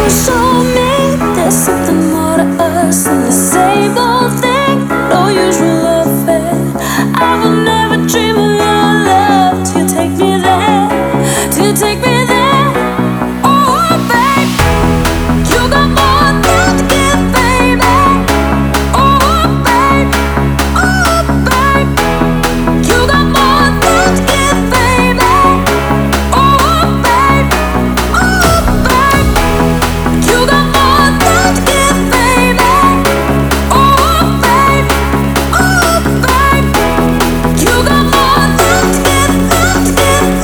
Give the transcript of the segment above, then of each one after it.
show me there's something more to us than the same old thing. No usual affair. I will never dream of your love till you take me there. Till you take me there. Oh, babe, you got more love to give, baby. Oh, babe, you got more love to give, baby. Oh, babe, you got more love to give, baby. Oh, babe, you got more love to give, love to give,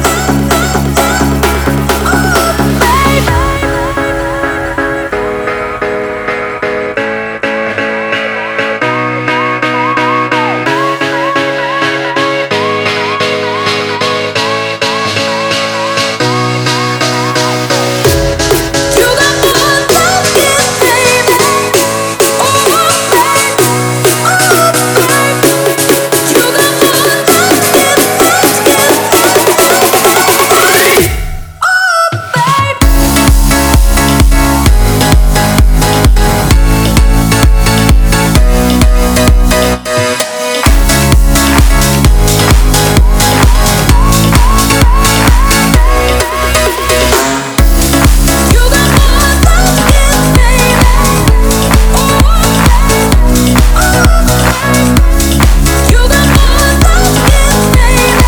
you got more love to give, baby. Oh, babe, you got more love to give, love to give, you got more love to give, baby. You got more love to give, baby.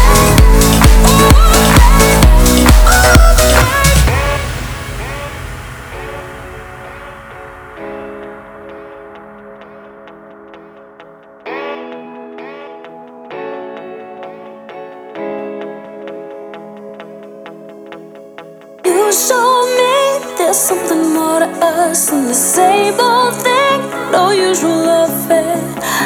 You show me there's something more to us than the same old thing. No usual affair.